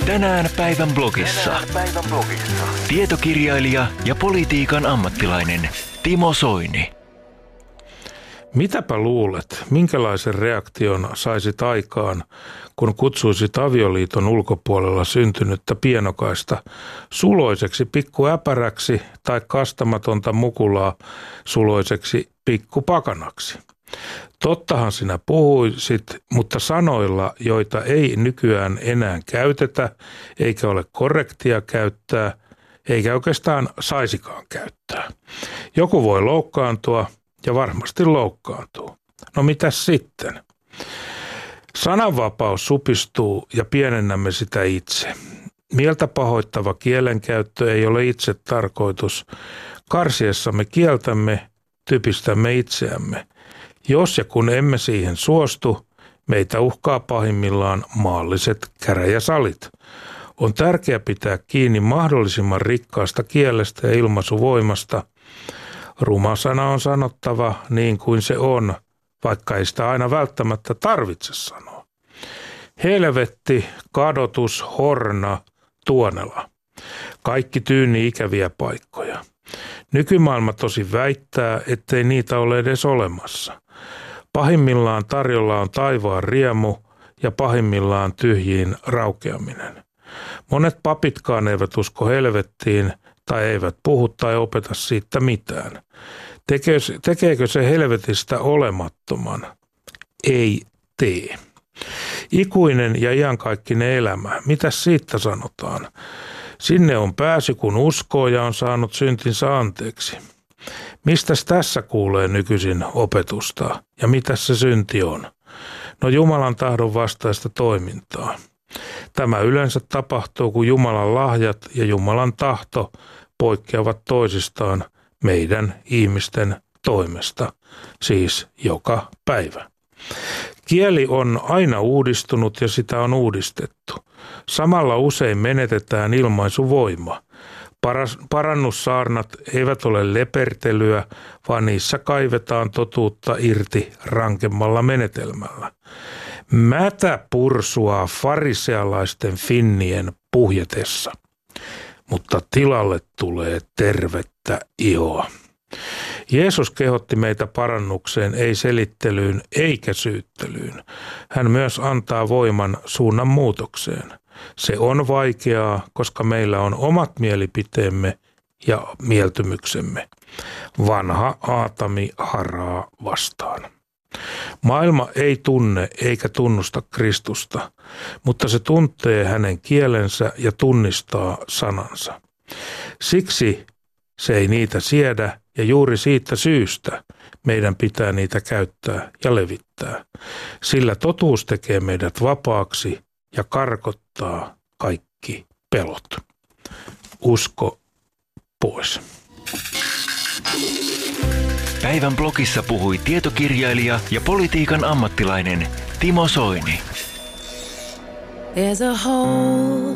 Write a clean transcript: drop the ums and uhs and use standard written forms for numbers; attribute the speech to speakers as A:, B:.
A: Tänään päivän blogissa. Tietokirjailija ja politiikan ammattilainen Timo Soini.
B: Mitäpä luulet, minkälaisen reaktion saisit aikaan, kun kutsuisit avioliiton ulkopuolella syntynyttä pienokaista suloiseksi pikkuäpäräksi tai kastamatonta mukulaa suloiseksi pikkupakanaksi? Tottahan sinä puhuisit, mutta sanoilla, joita ei nykyään enää käytetä, eikä ole korrektia käyttää, eikä oikeastaan saisikaan käyttää. Joku voi loukkaantua ja varmasti loukkaantuu. No mitäs sitten? Sananvapaus supistuu ja pienennämme sitä itse. Mieltä pahoittava kielenkäyttö ei ole itse tarkoitus. Karsiessamme kieltämme, typistämme itseämme. Jos ja kun emme siihen suostu, meitä uhkaa pahimmillaan maalliset käräjäsalit. On tärkeää pitää kiinni mahdollisimman rikkaasta kielestä ja ilmaisuvoimasta. Ruma sana on sanottava niin kuin se on, vaikka ei sitä aina välttämättä tarvitse sanoa. Helvetti, kadotus, horna, tuonela. Kaikki tyyni ikäviä paikkoja. Nykymaailma tosi väittää, ettei niitä ole edes olemassa. Pahimmillaan tarjolla on taivaan riemu ja pahimmillaan tyhjiin raukeaminen. Monet papitkaan eivät usko helvettiin tai eivät puhu tai opeta siitä mitään. Tekeekö se helvetistä olemattoman? Ei tee. Ikuinen ja iankaikkinen elämä, mitä siitä sanotaan? Sinne on pääsy, kun uskoo ja on saanut syntinsä anteeksi. Mistäs tässä kuulee nykyisin opetusta ja mitä se synti on? No Jumalan tahdon vastaista toimintaa. Tämä yleensä tapahtuu, kun Jumalan lahjat ja Jumalan tahto poikkeavat toisistaan meidän ihmisten toimesta, siis joka päivä. Kieli on aina uudistunut ja sitä on uudistettu. Samalla usein menetetään ilmaisuvoima. Parannussaarnat eivät ole lepertelyä, vaan niissä kaivetaan totuutta irti rankemmalla menetelmällä. Mätä pursuaa farisealaisten finnien puhjetessa, mutta tilalle tulee tervettä ihoa. Jeesus kehotti meitä parannukseen, ei selittelyyn eikä syyttelyyn. Hän myös antaa voiman suunnan muutokseen. Se on vaikeaa, koska meillä on omat mielipiteemme ja mieltymyksemme. Vanha Aatami haraa vastaan. Maailma ei tunne eikä tunnusta Kristusta, mutta se tuntee hänen kielensä ja tunnistaa sanansa. Siksi se ei niitä siedä ja juuri siitä syystä meidän pitää niitä käyttää ja levittää. Sillä totuus tekee meidät vapaaksi ja karkottaa kaikki pelot. Usko pois.
A: Päivän blogissa puhui tietokirjailija ja politiikan ammattilainen Timo Soini.
C: There's a hole